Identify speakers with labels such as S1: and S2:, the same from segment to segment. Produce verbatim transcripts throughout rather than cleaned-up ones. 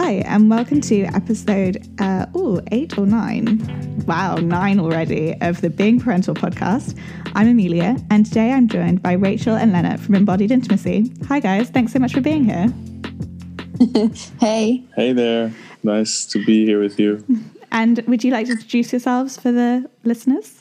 S1: Hi, and welcome to episode uh, oh, eight or nine. Wow, nine already of the Being Parental podcast. I'm Amelia, and today I'm joined by Rachel and Lennart from Embodied Intimacy. Hi guys, thanks so much for being here.
S2: Hey.
S3: Hey there. Nice to be here with you.
S1: And would you like to introduce yourselves for the listeners?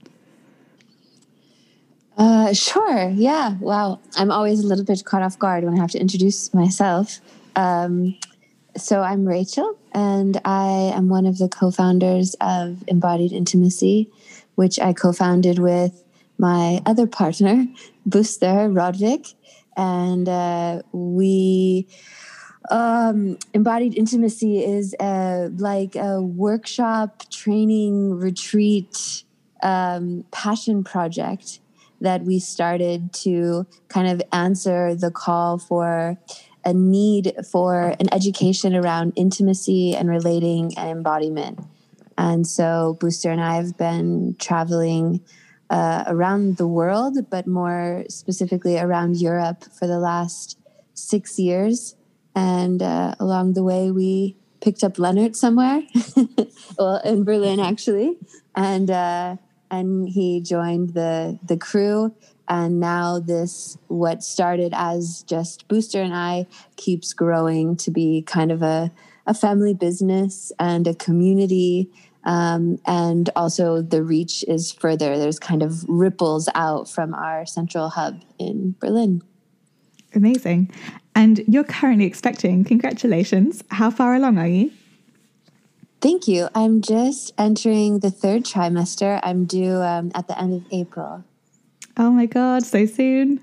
S2: Uh, sure. Yeah. Wow. I'm always a little bit caught off guard when I have to introduce myself. Um, so I'm Rachel, and I am one of the co-founders of Embodied Intimacy, which I co-founded with my other partner, Buster Rodvik. And uh, we... Um, Embodied Intimacy is a, like a workshop, training, retreat, um, passion project that we started to kind of answer the call for a need for an education around intimacy and relating and embodiment. And so Booster and I have been traveling uh, around the world, but more specifically around Europe for the last six years. And uh, along the way, we picked up Lennart somewhere, well, in Berlin, actually. And uh, and he joined the the crew. And now this, what started as just Booster and I, keeps growing to be kind of a, a family business and a community. Um, and also the reach is further. There's kind of ripples out from our central hub in Berlin.
S1: Amazing. And you're currently expecting. Congratulations. How far along are you?
S2: Thank you. I'm just entering the third trimester. I'm due um, at the end of April.
S1: Oh my God, so soon.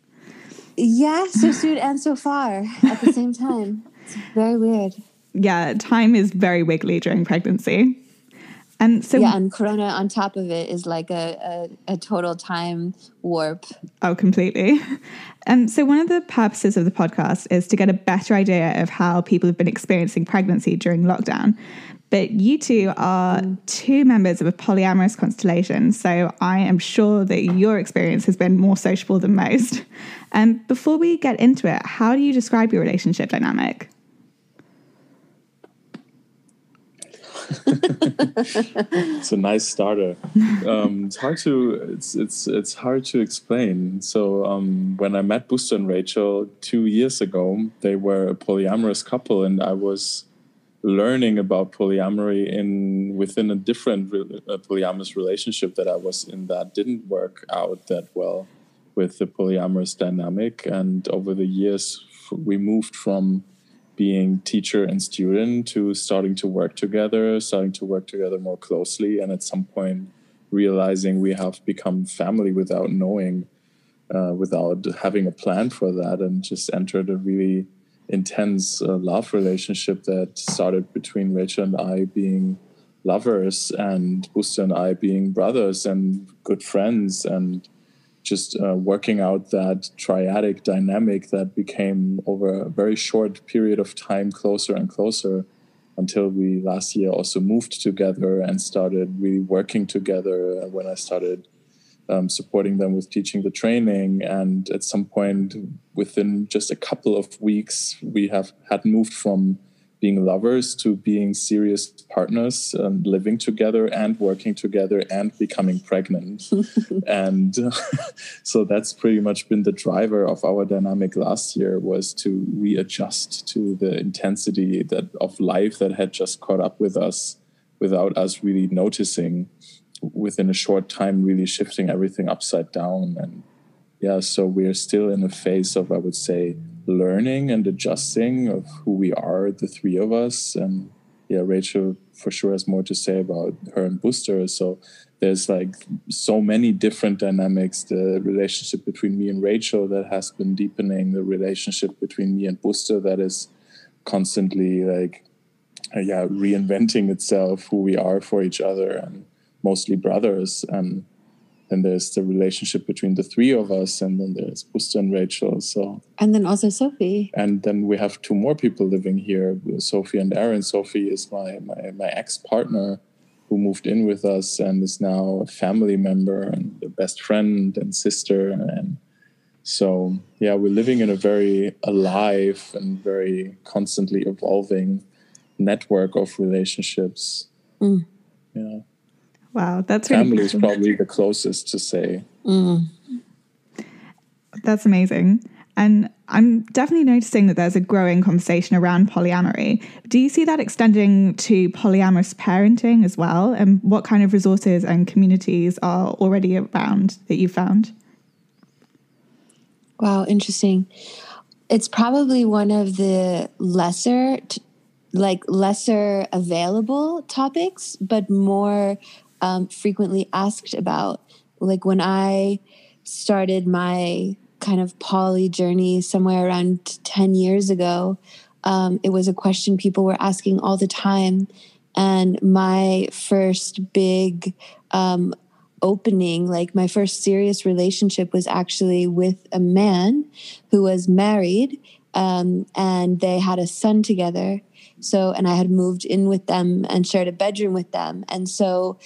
S2: Yeah, so soon and so far at the same time. It's very weird.
S1: Yeah, time is very wiggly during pregnancy. And so,
S2: yeah, and Corona on top of it is like a, a, a total time warp.
S1: Oh, completely. And so one of the purposes of the podcast is to get a better idea of how people have been experiencing pregnancy during lockdown. But you two are mm. two members of a polyamorous constellation, so I am sure that your experience has been more sociable than most. And before we get into it, how do you describe your relationship dynamic?
S3: It's a nice starter. Um, it's hard to it's it's it's hard to explain. So um, when I met Buster and Rachel two years ago, they were a polyamorous couple, and I was learning about polyamory in within a different re- a polyamorous relationship that I was in that didn't work out that well with the polyamorous dynamic. And over the years, we moved from being teacher and student to starting to work together, starting to work together more closely, and at some point realizing we have become family without knowing, uh, without having a plan for that, and just entered a really intense uh, love relationship that started between Rachel and I being lovers and Buster and I being brothers and good friends, and just uh, working out that triadic dynamic that became over a very short period of time closer and closer until we last year also moved together and started really working together when I started um, supporting them with teaching the training. And at some point within just a couple of weeks, we have had moved from being lovers to being serious partners, um, living together and working together and becoming pregnant. And uh, so that's pretty much been the driver of our dynamic last year, was to readjust to the intensity that of life that had just caught up with us without us really noticing, within a short time, really shifting everything upside down. And yeah, so we're still in a phase of, I would say, learning and adjusting of who we are, the three of us. And yeah, Rachel for sure has more to say about her and Booster. So there's like so many different dynamics. The relationship between me and Rachel that has been deepening, the relationship between me and Booster that is constantly like, uh, yeah, reinventing itself, who we are for each other, and mostly brothers. And then there's the relationship between the three of us, and then there's Buster and Rachel. So,
S2: and then also Sophie.
S3: And then we have two more people living here, Sophie and Aaron. Sophie is my, my, my ex-partner who moved in with us and is now a family member and a best friend and sister. And So yeah, we're living in a very alive and very constantly evolving network of relationships.
S2: Mm.
S3: Yeah.
S1: Wow, that's really
S3: family is
S1: beautiful.
S3: probably the closest to say.
S2: Mm.
S1: That's amazing. And I'm definitely noticing that there's a growing conversation around polyamory. Do you see that extending to polyamorous parenting as well? And what kind of resources and communities are already around that you found?
S2: Wow, interesting. It's probably one of the lesser, t- like lesser available topics, but more um, frequently asked about. Like when I started my kind of poly journey somewhere around ten years ago, um, it was a question people were asking all the time. And my first big um, opening, like my first serious relationship was actually with a man who was married, um, and they had a son together. So, and I had moved in with them and shared a bedroom with them. And so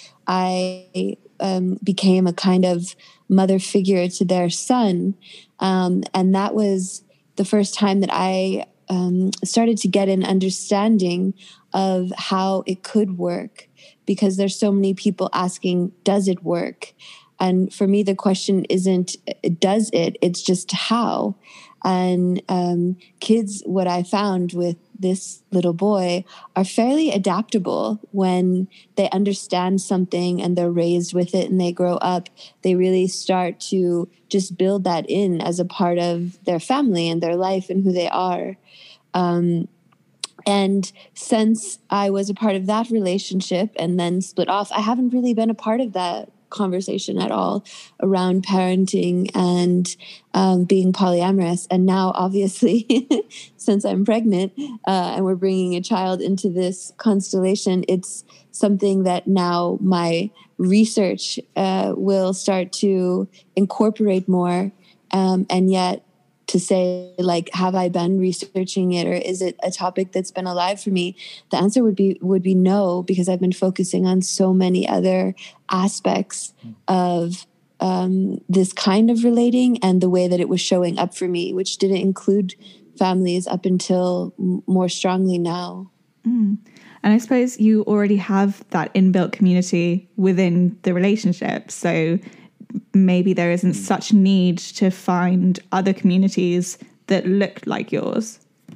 S2: I um, became a kind of mother figure to their son. Um, and that was the first time that I um, started to get an understanding of how it could work, because there's so many people asking, does it work? And for me, the question isn't, does it? It's just how. And um, kids, what I found with this little boy, are fairly adaptable when they understand something and they're raised with it and they grow up. They really start to just build that in as a part of their family and their life and who they are. Um, and since I was a part of that relationship and then split off, I haven't really been a part of that conversation at all around parenting and um, being polyamorous. And now, obviously, since I'm pregnant uh, and we're bringing a child into this constellation, it's something that now my research uh, will start to incorporate more. Um, and yet, to say, like, have I been researching it, or is it a topic that's been alive for me? The answer would be would be no, because I've been focusing on so many other aspects of um, this kind of relating and the way that it was showing up for me, which didn't include families up until m- more strongly now.
S1: Mm. And I suppose you already have that inbuilt community within the relationship. So maybe there isn't such need to find other communities that look like yours.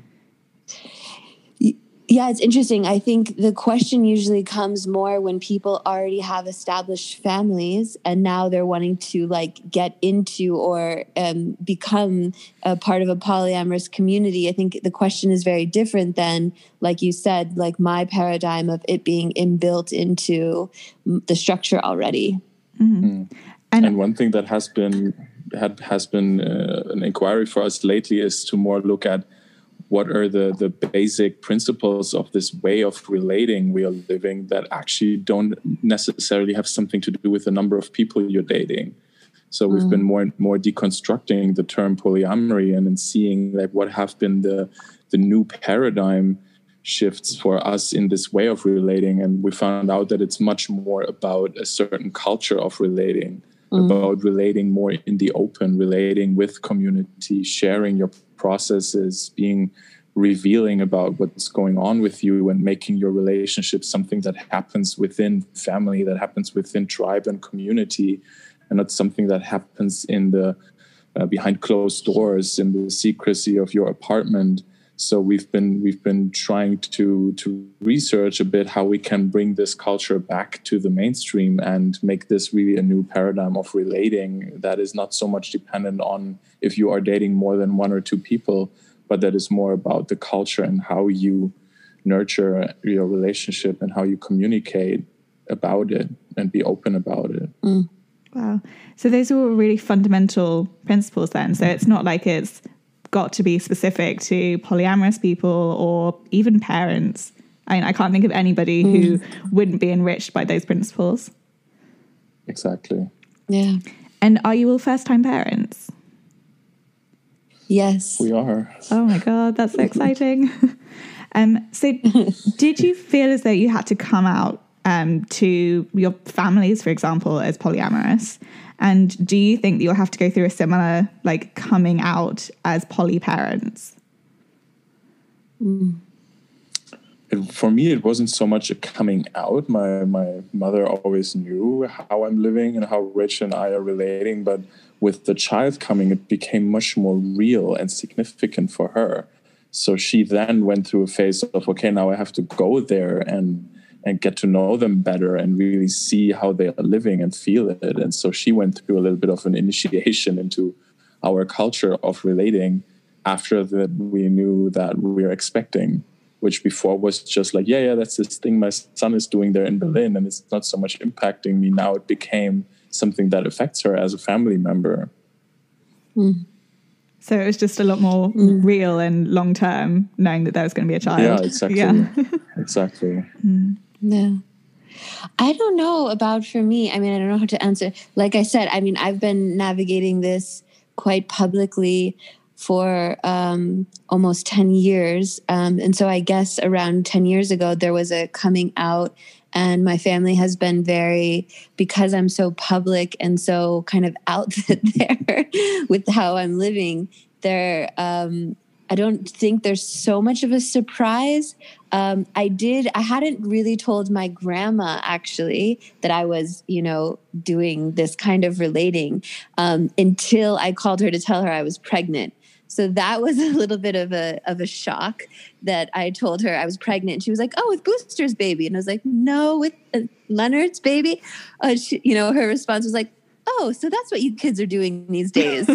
S2: Yeah, it's interesting. I think the question usually comes more when people already have established families and now they're wanting to like get into or um, become a part of a polyamorous community. I think the question is very different than, like you said, like my paradigm of it being inbuilt into the structure already.
S1: Mm-hmm.
S3: Mm. And, and one thing that has been had has been uh, an inquiry for us lately is to more look at what are the, the basic principles of this way of relating we are living that actually don't necessarily have something to do with the number of people you're dating. So we've mm. been more and more deconstructing the term polyamory and then seeing like what have been the the new paradigm shifts for us in this way of relating. And we found out that it's much more about a certain culture of relating, mm. about relating more in the open, relating with community, sharing your processes, being revealing about what's going on with you and making your relationship something that happens within family, that happens within tribe and community, and not something that happens in the uh, behind closed doors in the secrecy of your apartment. So we've been we've been trying to to research a bit how we can bring this culture back to the mainstream and make this really a new paradigm of relating that is not so much dependent on if you are dating more than one or two people, but that is more about the culture and how you nurture your relationship and how you communicate about it and be open about it.
S2: Mm.
S1: Wow. So those are all really fundamental principles then. So it's not like it's got to be specific to polyamorous people or even parents. I mean, I can't think of anybody mm. who wouldn't be enriched by those principles.
S3: Exactly.
S2: Yeah.
S1: And are you all first-time parents?
S2: Yes.
S3: We are.
S1: Oh my God, that's so exciting. um, so did you feel as though you had to come out um, to your families, for example, as polyamorous? And do you think that you'll have to go through a similar, like, coming out as poly parents?
S2: Mm.
S3: It, for me, it wasn't so much a coming out. My my mother always knew how I'm living and how Rachel and I are relating. But with the child coming, it became much more real and significant for her. So she then went through a phase of, okay, now I have to go there and and get to know them better and really see how they are living and feel it. And so she went through a little bit of an initiation into our culture of relating after that we knew that we were expecting, which before was just like, yeah, yeah, that's this thing my son is doing there in Berlin, and it's not so much impacting me. Now it became something that affects her as a family member.
S2: Mm.
S1: So it was just a lot more mm. real and long-term, knowing that there was going to be a child.
S3: Yeah, exactly. Yeah. exactly.
S2: Mm. Yeah. I don't know about for me. I mean, I don't know how to answer. Like I said, I mean, I've been navigating this quite publicly for um, almost ten years. Um, and so I guess around ten years ago, there was a coming out, and my family has been very, because I'm so public and so kind of out there with how I'm living, there, um, I don't think there's so much of a surprise. Um, I did, I hadn't really told my grandma actually that I was, you know, doing this kind of relating um, until I called her to tell her I was pregnant. So that was a little bit of a of a shock that I told her I was pregnant. And she was like, oh, with Booster's baby. And I was like, no, with uh, Leonard's baby. Uh, she, you know, her response was like, oh, so that's what you kids are doing these days.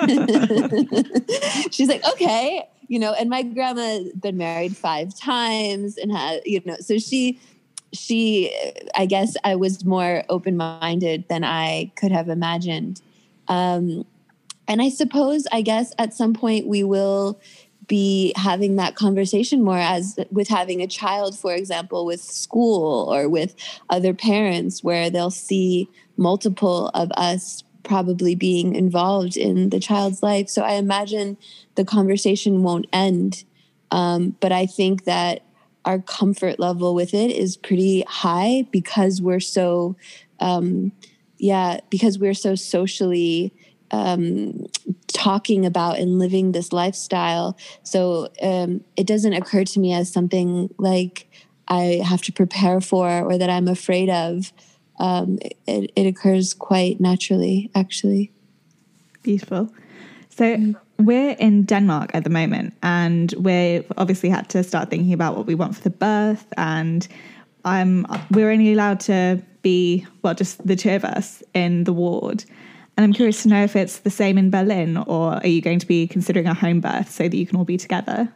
S2: She's like, okay. You know, and my grandma been married five times and had, you know, so she, she, I guess I was more open-minded than I could have imagined. Um, and I suppose, I guess at some point we will be having that conversation more as with having a child, for example, with school or with other parents, where they'll see multiple of us probably being involved in the child's life. So I imagine the conversation won't end. Um, but I think that our comfort level with it is pretty high because we're so, um, yeah, because we're so socially um, talking about and living this lifestyle. So um, it doesn't occur to me as something like I have to prepare for or that I'm afraid of. Um, it, it occurs quite naturally, actually.
S1: Beautiful. So we're in Denmark at the moment, and we've obviously had to start thinking about what we want for the birth, and um, we're only allowed to be, well, just the two of us in the ward. And I'm curious to know if it's the same in Berlin, or are you going to be considering a home birth so that you can all be together?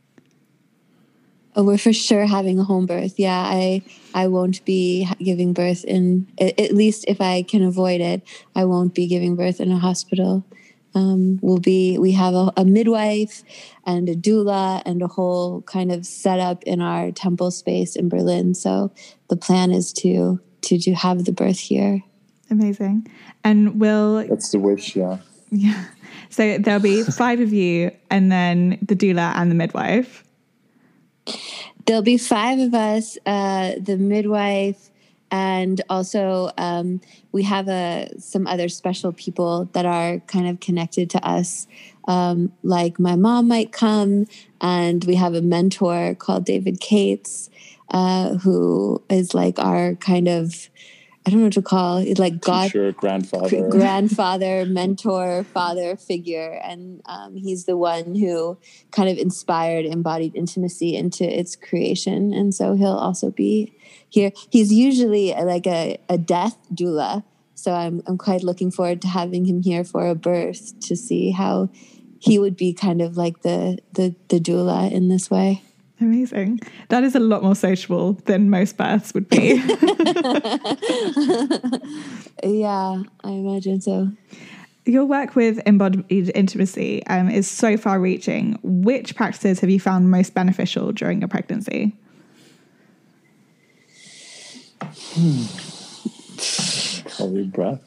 S2: Oh, we're for sure having a home birth. Yeah, I I won't be giving birth in, at least if I can avoid it, I won't be giving birth in a hospital. Um, we'll be, we have a, a midwife and a doula and a whole kind of setup in our temple space in Berlin. So the plan is to to, to have the birth here.
S1: Amazing. And will...
S3: That's the wish, yeah.
S1: Yeah. So there'll be five of you and then the doula and the midwife.
S2: There'll be five of us, uh, the midwife, and also um, we have a, some other special people that are kind of connected to us. Um, like my mom might come, and we have a mentor called David Cates, uh, who is like our kind of, I don't know what to call it, like God,
S3: teacher, grandfather,
S2: grandfather, mentor, father figure. And um, he's the one who kind of inspired embodied intimacy into its creation. And so he'll also be here. He's usually like a, a death doula. So I'm, I'm quite looking forward to having him here for a birth to see how he would be kind of like the, the, the doula in this way.
S1: Amazing. That is a lot more sociable than most births would be.
S2: Yeah, I imagine so.
S1: Your work with embodied intimacy um, is so far-reaching. Which practices have you found most beneficial during your pregnancy?
S3: Hmm. Probably breath.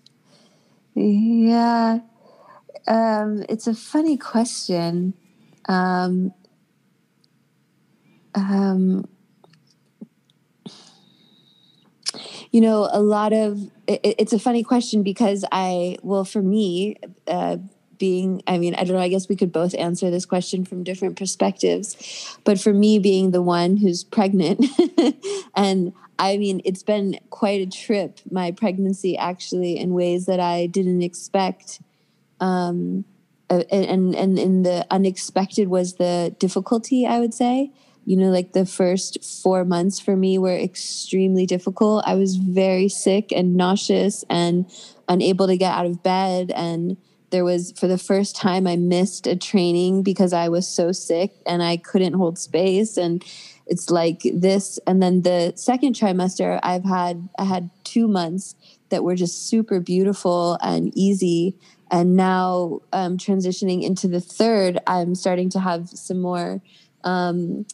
S2: Yeah. Um, it's a funny question. Um, um, You know, a lot of it, it's a funny question because I, well, for me, uh, being, I mean, I don't know, I guess we could both answer this question from different perspectives. But for me, being the one who's pregnant, and I mean, it's been quite a trip, my pregnancy, actually, in ways that I didn't expect. Um, and, and, and the unexpected was the difficulty, I would say. You know, like the first four months for me were extremely difficult. I was very sick and nauseous and unable to get out of bed. And there was, for the first time, I missed a training because I was so sick and I couldn't hold space. And it's like this. And then the second trimester, I've had, I had two months that were just super beautiful and easy. And now um, transitioning into the third, I'm starting to have some more um,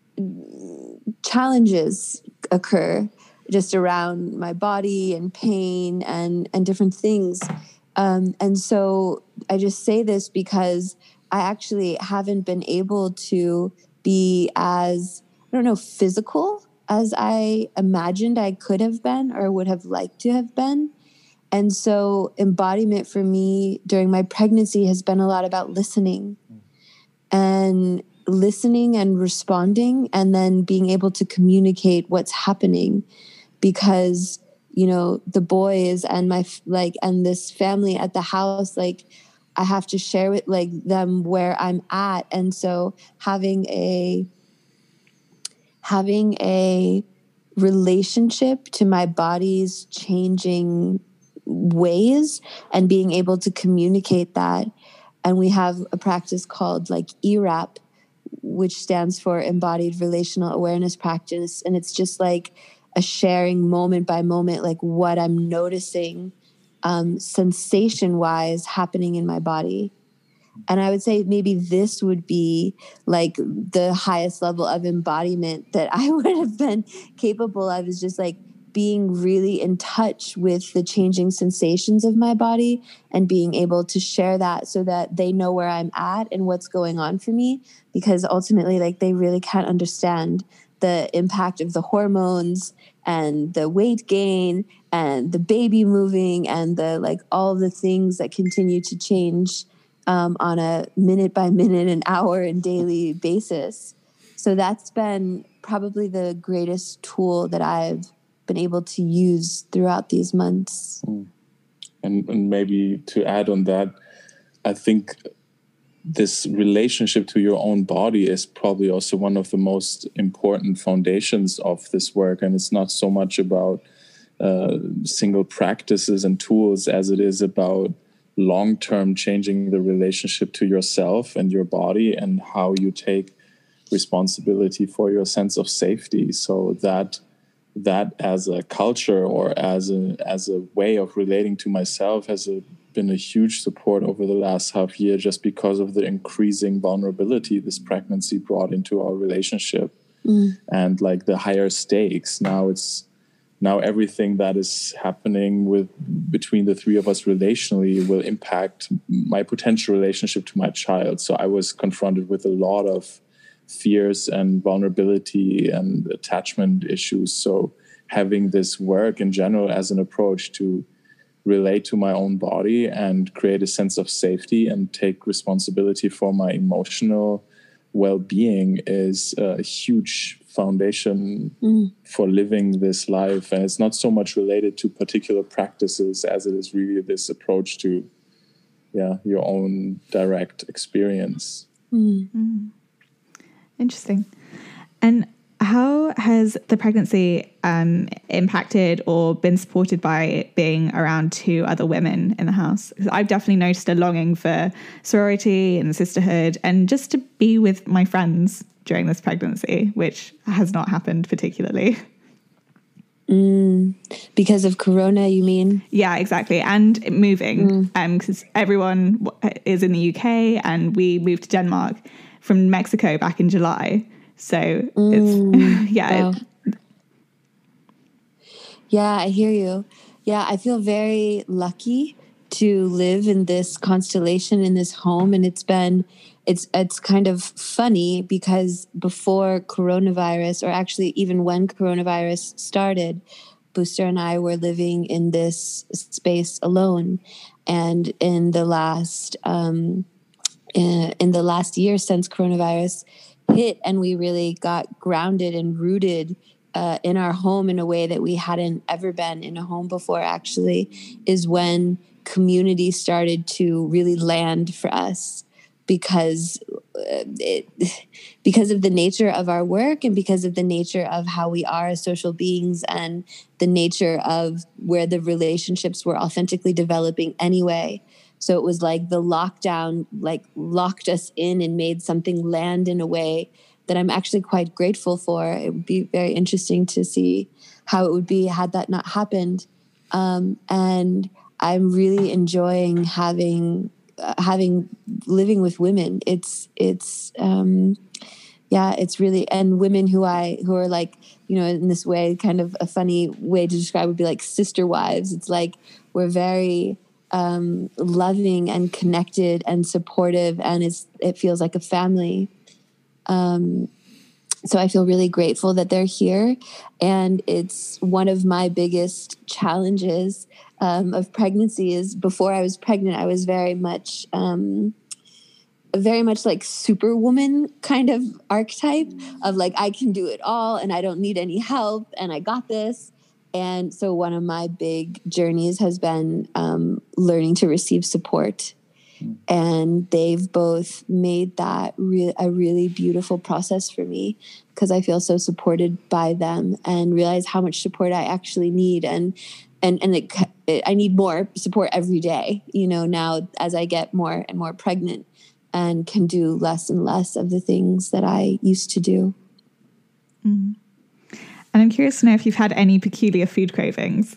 S2: challenges occur just around my body and pain and, and different things. Um, and so I just say this because I actually haven't been able to be as, I don't know, physical as I imagined I could have been or would have liked to have been. And so embodiment for me during my pregnancy has been a lot about listening and listening and responding, and then being able to communicate what's happening, because, you know, the boys and my, like, and this family at the house, like, I have to share with like them where I'm at. And so having a, having a relationship to my body's changing ways and being able to communicate that. And we have a practice called like E RAP, which stands for Embodied Relational Awareness Practice. And it's just like a sharing moment by moment, like what I'm noticing um, sensation-wise happening in my body. And I would say maybe this would be like the highest level of embodiment that I would have been capable of, is just like being really in touch with the changing sensations of my body and being able to share that so that they know where I'm at and what's going on for me. Because ultimately, like, they really can't understand the impact of the hormones and the weight gain and the baby moving and the, like, all the things that continue to change um, on a minute by minute and hour and daily basis. So that's been probably the greatest tool that I've been able to use throughout these months.
S3: Mm. And, and maybe to add on that, I think this relationship to your own body is probably also one of the most important foundations of this work. And it's not so much about uh, single practices and tools as it is about long-term changing the relationship to yourself and your body and how you take responsibility for your sense of safety. So that that as a culture or as a as a way of relating to myself has a, been a huge support over the last half year, just because of the increasing vulnerability this pregnancy brought into our relationship. Mm. And like the higher stakes. Now it's now everything that is happening with between the three of us relationally will impact my potential relationship to my child. So I was confronted with a lot of fears and vulnerability and attachment issues. So having this work in general as an approach to relate to my own body and create a sense of safety and take responsibility for my emotional well-being is a huge foundation mm. for living this life. And it's not so much related to particular practices as it is really this approach to yeah, your own direct experience.
S1: Mm. Mm. Interesting. And how has the pregnancy um, impacted or been supported by being around two other women in the house? Because I've definitely noticed a longing for sorority and sisterhood and just to be with my friends during this pregnancy, which has not happened particularly.
S2: Mm, because of Corona, you mean?
S1: Yeah, exactly. And moving, because mm. um, everyone is in the U K and we moved to Denmark from Mexico back in July. So
S2: mm,
S1: it's, yeah.
S2: Wow. It, yeah, I hear you. Yeah, I feel very lucky to live in this constellation, in this home. And it's been, it's, it's kind of funny because before coronavirus, or actually even when coronavirus started, Booster and I were living in this space alone. And in the last um, in, in the last year since coronavirus hit, and we really got grounded and rooted uh, in our home in a way that we hadn't ever been in a home before, actually, is when community started to really land for us. Because it, because of the nature of our work and because of the nature of how we are as social beings and the nature of where the relationships were authentically developing anyway. So it was like the lockdown like locked us in and made something land in a way that I'm actually quite grateful for. It would be very interesting to see how it would be had that not happened. Um, and I'm really enjoying having Uh, having living with women. It's it's um yeah it's really, and women who I who are like, you know, in this way, kind of a funny way to describe would be like sister wives. It's like we're very um loving and connected and supportive, and it's it feels like a family. um So I feel really grateful that they're here. And it's one of my biggest challenges um, of pregnancy is before I was pregnant, I was very much, um, very much like superwoman kind of archetype of like, I can do it all and I don't need any help and I got this. And so one of my big journeys has been um, learning to receive support. And they've both made that re- a really beautiful process for me, because I feel so supported by them and realize how much support I actually need. And and and it, it, I need more support every day, you know, now as I get more and more pregnant and can do less and less of the things that I used to do.
S1: Mm. And I'm curious to know if you've had any peculiar food cravings.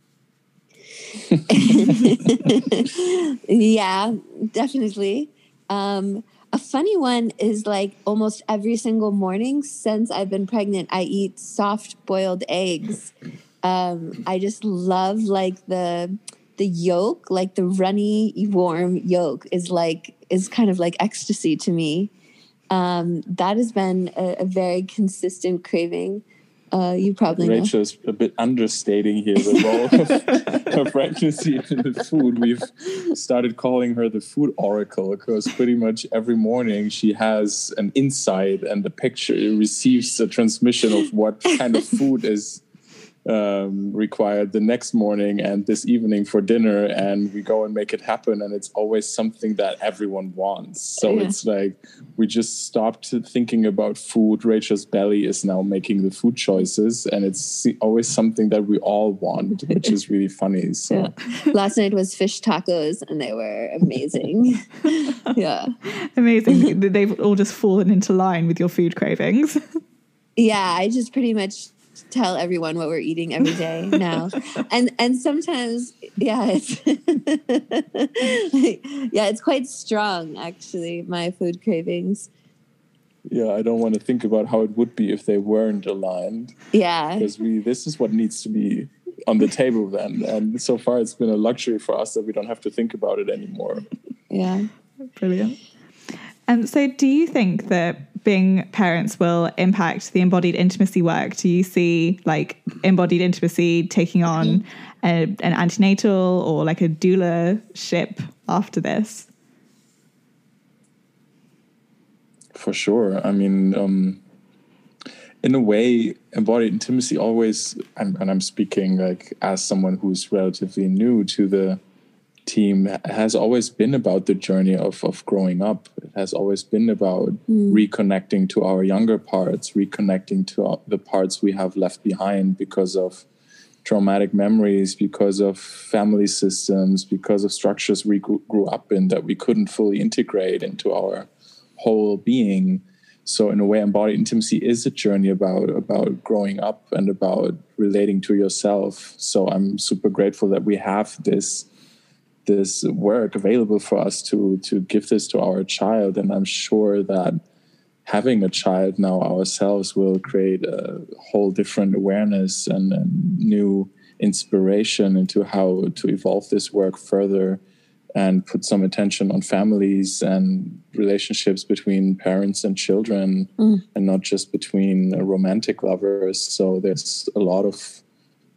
S2: Yeah, definitely. Um, a funny one is like almost every single morning since I've been pregnant, I eat soft boiled eggs. Um, I just love like the the yolk, like the runny, warm yolk is like is kind of like ecstasy to me. Um, that has been a, a very consistent craving. Uh, you probably know.
S3: Rachel's a bit understating here the role of her pregnancy in the food. We've started calling her the food oracle because pretty much every morning she has an insight and a picture. It receives a transmission of what kind of food is um, required the next morning and this evening for dinner, and we go and make it happen. And it's always something that everyone wants. So yeah. It's like we just stopped thinking about food. Rachel's belly is now making the food choices, and it's always something that we all want, which is really funny. So
S2: yeah. Last night was fish tacos, and they were amazing. Yeah,
S1: amazing. They've all just fallen into line with your food cravings.
S2: Yeah, I just pretty much tell everyone what we're eating every day now. And and sometimes, yeah, it's yeah, it's quite strong, actually, my food cravings.
S3: Yeah, I don't want to think about how it would be if they weren't aligned.
S2: Yeah.
S3: Because we this is what needs to be on the table then. And so far it's been a luxury for us that we don't have to think about it anymore.
S2: Yeah.
S1: Brilliant. Um, so do you think that being parents will impact the embodied intimacy work? Do you see like embodied intimacy taking on a, an antenatal or like a doula-ship after this?
S3: For sure. I mean, um, in a way, embodied intimacy always, and, and I'm speaking like as someone who's relatively new to the team, has always been about the journey of, of growing up. It has always been about mm. reconnecting to our younger parts, reconnecting to our, the parts we have left behind because of traumatic memories, because of family systems, because of structures we grew, grew up in that we couldn't fully integrate into our whole being. So in a way, embodied intimacy is a journey about, about growing up and about relating to yourself. So I'm super grateful that we have this this work available for us to to give this to our child. And I'm sure that having a child now ourselves will create a whole different awareness and, and new inspiration into how to evolve this work further and put some attention on families and relationships between parents and children mm. and not just between romantic lovers. So there's a lot of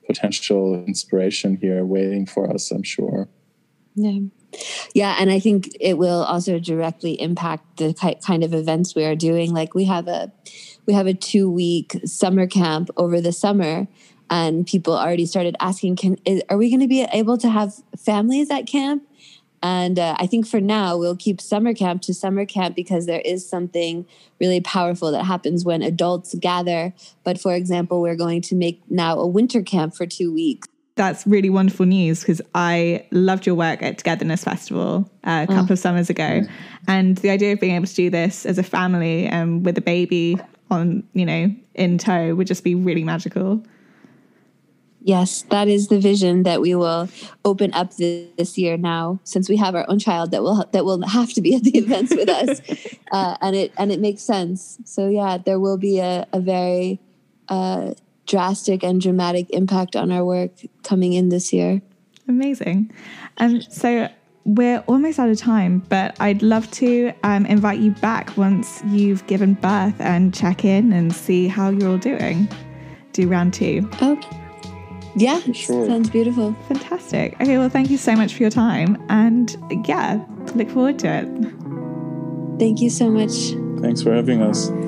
S3: potential inspiration here waiting for us, I'm sure.
S2: Yeah. Yeah. And I think it will also directly impact the ki- kind of events we are doing. Like we have a, we have a two week summer camp over the summer, and people already started asking, can, is, are we going to be able to have families at camp? And uh, I think for now, we'll keep summer camp to summer camp because there is something really powerful that happens when adults gather. But for example, we're going to make now a winter camp for two weeks.
S1: That's really wonderful news, because I loved your work at Togetherness Festival uh, a couple oh. of summers ago. Yeah. And the idea of being able to do this as a family and um, with a baby on, you know, in tow would just be really magical.
S2: Yes, that is the vision that we will open up this, this year now, since we have our own child that will that will have to be at the events with us. Uh, and it and it makes sense. So yeah, there will be a, a very uh, drastic and dramatic impact on our work coming in this year.
S1: Amazing. And um, so we're almost out of time, but I'd love to um, invite you back once you've given birth and check in and see how you're all doing. Do round two.
S2: Okay. Yeah, sure. Sounds beautiful.
S1: Fantastic. Okay, well, thank you so much for your time. And yeah, look forward to it.
S2: Thank you so much.
S3: Thanks for having us.